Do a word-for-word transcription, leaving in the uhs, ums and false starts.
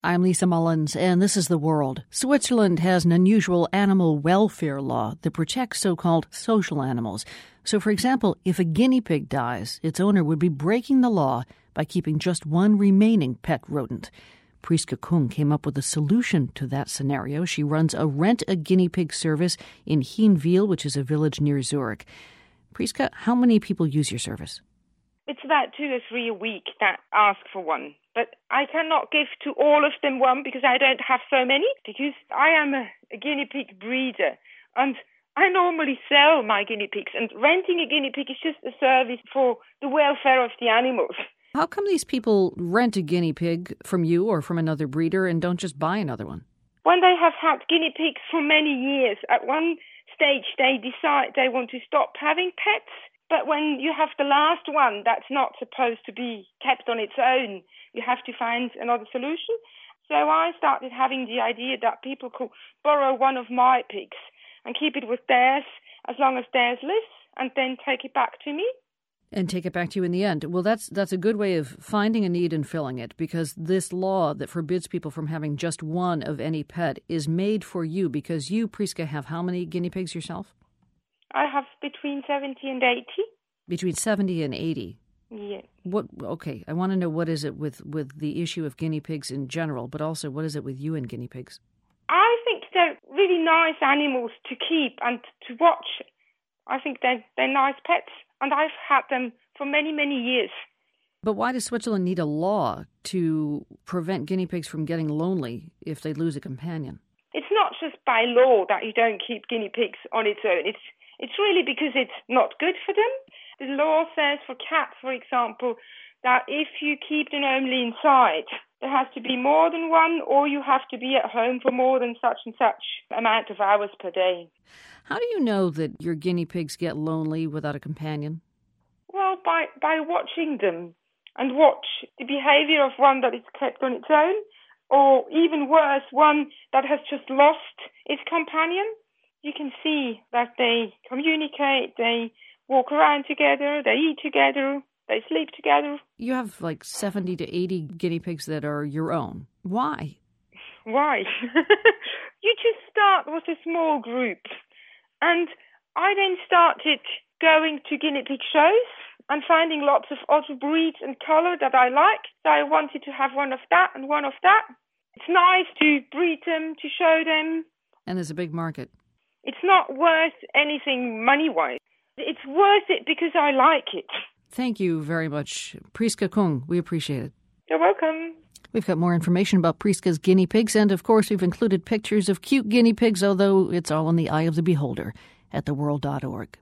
I'm Lisa Mullins, and this is The World. Switzerland has an unusual animal welfare law that protects so-called social animals. So, for example, if a guinea pig dies, its owner would be breaking the law by keeping just one remaining pet rodent. Priska Kung came up with a solution to that scenario. She runs a rent-a-guinea-pig service in Heenville, which is a village near Zurich. Priska, how many people use your service? It's about two or three a week that ask for one. But I cannot give to all of them one because I don't have so many, because I am a, a guinea pig breeder and I normally sell my guinea pigs, and renting a guinea pig is just a service for the welfare of the animals. How come these people rent a guinea pig from you or from another breeder and don't just buy another one? When they have had guinea pigs for many years, at one stage they decide they want to stop having pets. But when you have the last one that's not supposed to be kept on its own, you have to find another solution. So I started having the idea that people could borrow one of my pigs and keep it with theirs as long as theirs lives, and then take it back to me. And take it back to you in the end. Well, that's that's a good way of finding a need and filling it, because this law that forbids people from having just one of any pet is made for you, because you, Priska, have how many guinea pigs yourself? I have between seventy and eighty. Between seventy and eighty? Yeah. What? Okay, I want to know, what is it with, with the issue of guinea pigs in general, but also what is it with you and guinea pigs? I think they're really nice animals to keep and to watch. I think they're, they're nice pets, and I've had them for many, many years. But why does Switzerland need a law to prevent guinea pigs from getting lonely if they lose a companion? It's not just by law that you don't keep guinea pigs on its own. It's It's really because it's not good for them. The law says for cats, for example, that if you keep them only inside, there has to be more than one, or you have to be at home for more than such and such amount of hours per day. How do you know that your guinea pigs get lonely without a companion? Well, by, by watching them and watch the behavior of one that is kept on its own, or even worse, one that has just lost its companion. You can see that they communicate, they walk around together, they eat together, they sleep together. You have like seventy to eighty guinea pigs that are your own. Why? Why? You just start with a small group. And I then started going to guinea pig shows and finding lots of other breeds and colour that I like. So I wanted to have one of that and one of that. It's nice to breed them, to show them. And there's a big market. It's not worth anything money-wise. It's worth it because I like it. Thank you very much, Priska Kung. We appreciate it. You're welcome. We've got more information about Priska's guinea pigs, and of course we've included pictures of cute guinea pigs, although it's all in the eye of the beholder, at the world dot org.